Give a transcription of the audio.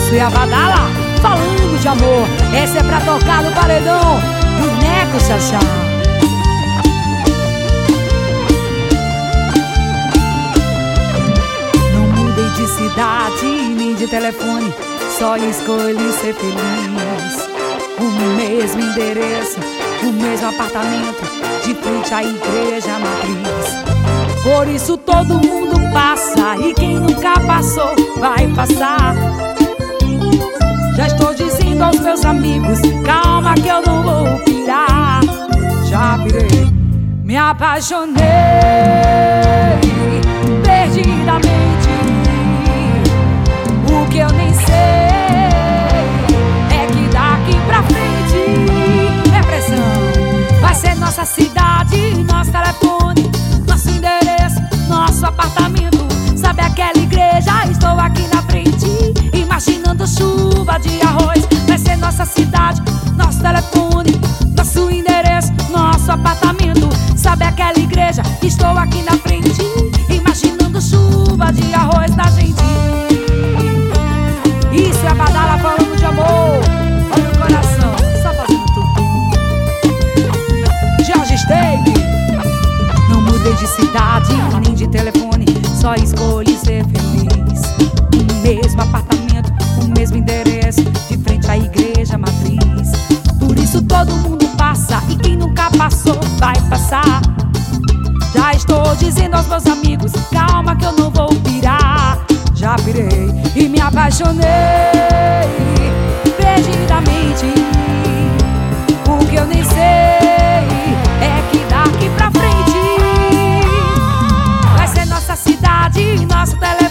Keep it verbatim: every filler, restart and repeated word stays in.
Isso é a Badala falando de amor. Essa é pra tocar no paredão do Neco Xaxá. Não mudei de cidade nem de telefone, só escolhi ser feliz. O mesmo endereço, o mesmo apartamento, de frente à igreja matriz. Por isso todo mundo passa, e quem nunca passou vai passar. Já estou dizendo aos meus amigos, calma que eu não vou pirar. Já pirei, me apaixonei perdidamente. O que eu nem sei é que daqui pra frente é pressão. Vai ser nossa cidade, nosso telefone, nosso endereço, nosso apartamento. Sabe aquela igreja? Estou aqui na frente, imaginando chuva de arroz. Vai ser nossa cidade, nosso telefone, nosso endereço, nosso apartamento. Sabe aquela igreja? Estou aqui na frente, imaginando chuva de arroz da gente. Isso é a Badala falando de amor. Olha o coração, só fazendo tudo. Jorge Esteig. Não mudei de cidade, nem de telefone, só escolhi ser feliz. O mesmo apartamento, o mesmo endereço, de frente à igreja matriz. Por isso todo mundo passa, e quem nunca passou vai passar. Já estou dizendo aos meus amigos, calma que eu não vou pirar. Já pirei e me apaixonei perdidamente. O que eu nem sei é que daqui pra frente vai ser nossa cidade, nosso telefone,